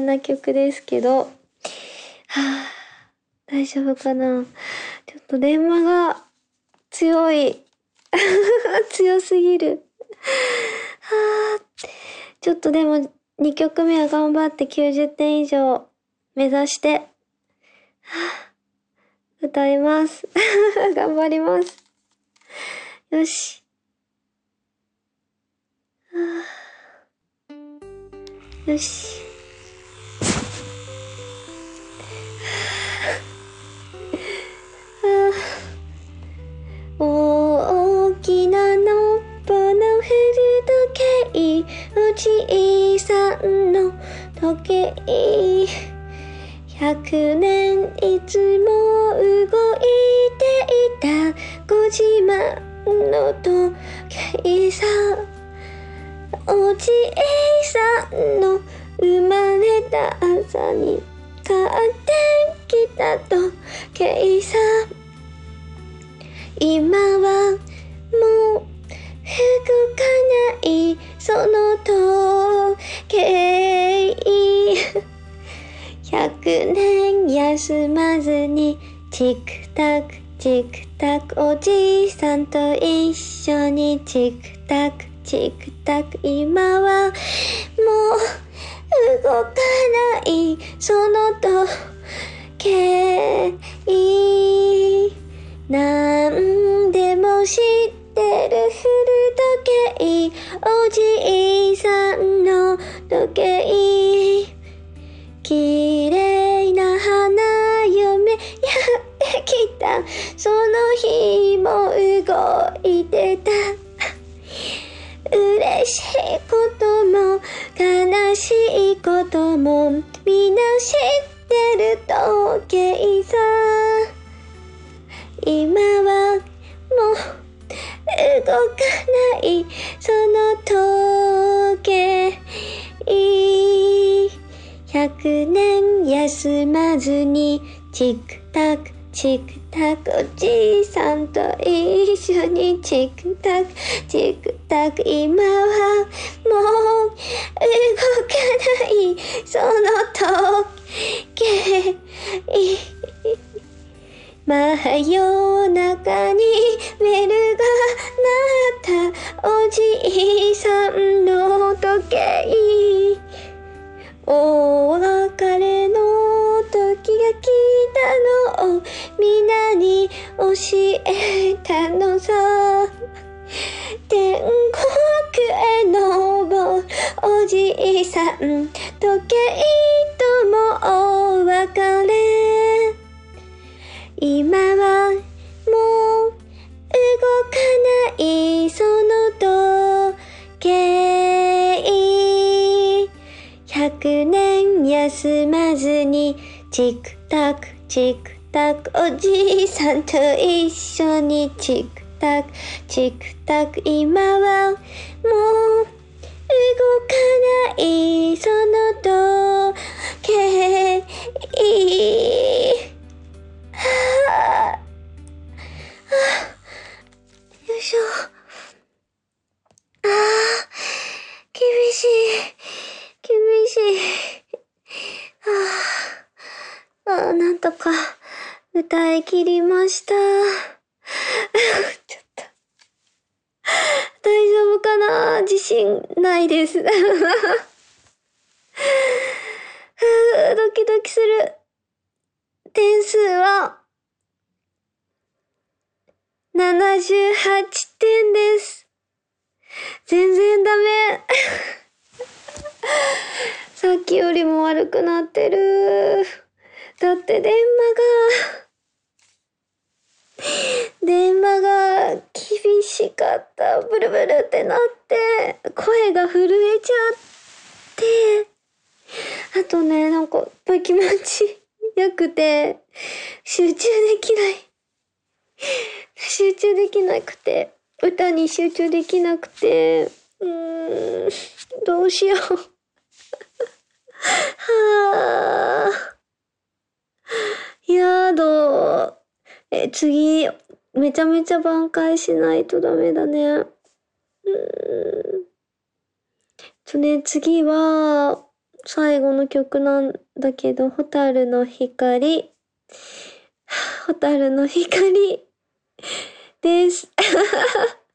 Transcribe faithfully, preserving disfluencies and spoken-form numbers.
な曲ですけど、はぁ、大丈夫かな。ちょっと電話が強い。強すぎる。はぁ、ちょっとでもにきょくめは頑張ってきゅうじゅってん以上目指して、はぁ、歌います。頑張ります。よし。はぁ、よし。大きなのっぽの古時計、おじいさんの時計、百年いつも動いていたごじまんの時計さ、おじいさんの生まれた朝に買ってきた時計さ、今はもう動かないその時計、百年休まずにチクタクチクタク、おじいさんと一緒にチクタクチクタク、今はもう動かないその時計、なんでも知ってる古時計、おじいさんの時計、綺麗な花嫁やってきたその日も動いてた、嬉しいことも悲しいこともみんな知ってる時計さ、今はもう動かないその時計、百年休まずにチクタクチクタク、おじいさんと一緒にチクタクチクタク、今はもう動かないその時計、真夜中にベルが鳴ったおじいさんの時計、お別れの時が来たのを皆に教えたのさ、天国へ登るおじいさん、時計ともお別れ、今はもう動かないその時計、百年休まずにチクタクチクタク、おじいさんと一緒にチクタクチクタク、今はもう動かないその時計、はぁ、はぁ、よいしょ。あー、厳しい厳しい。はぁ、あー、なんとか歌い切りました。ちょっと大丈夫かな、自信ないです。ふぅ、ドキドキする。点数はななじゅうはちてんです。全然ダメ。さっきよりも悪くなってる。だって電話が電話が厳しかった。ブルブルってなって声が震えちゃって、あとね、なんかやっぱり気持ちよくて集中できない集中できなくて歌に集中できなくて、うーん、どうしよう。はぁ、やだ。え、次、めちゃめちゃ挽回しないとダメだね。うーん。とね、次は、 最後の曲なんだけど、蛍の光。蛍の光です。